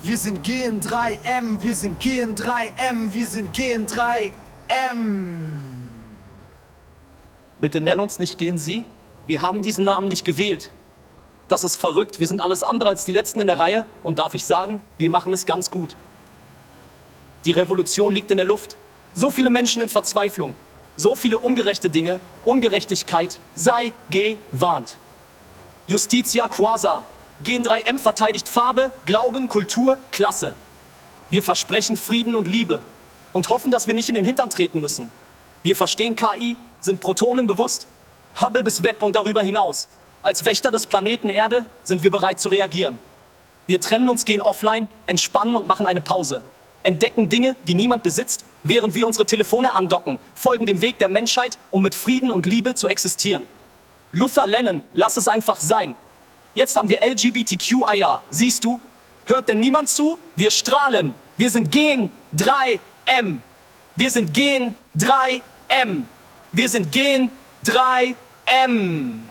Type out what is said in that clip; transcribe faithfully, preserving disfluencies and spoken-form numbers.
Wir sind G N drei M, wir sind G N drei M, wir sind G N drei M. Bitte nenn uns nicht G N Z. Wir haben diesen Namen nicht gewählt. Das ist verrückt. Wir sind alles andere als die Letzten in der Reihe. Und darf ich sagen, wir machen es ganz gut. Die Revolution liegt in der Luft. So viele Menschen in Verzweiflung. So viele ungerechte Dinge. Ungerechtigkeit. Sei gewarnt. Justitia Quasa. G N drei M verteidigt Farbe, Glauben, Kultur, Klasse. Wir versprechen Frieden und Liebe und hoffen, dass wir nicht in den Hintern treten müssen. Wir verstehen K I, sind Protonen bewusst, Hubble bis Webb und darüber hinaus. Als Wächter des Planeten Erde sind wir bereit zu reagieren. Wir trennen uns, gehen offline, entspannen und machen eine Pause. Entdecken Dinge, die niemand besitzt, während wir unsere Telefone andocken, folgen dem Weg der Menschheit, um mit Frieden und Liebe zu existieren. Luther Lennon, lass es einfach sein. Jetzt haben wir L G B T Q I A. Siehst du? Hört denn niemand zu? Wir strahlen. Wir sind G N drei M. Wir sind G N drei M. Wir sind G N drei M.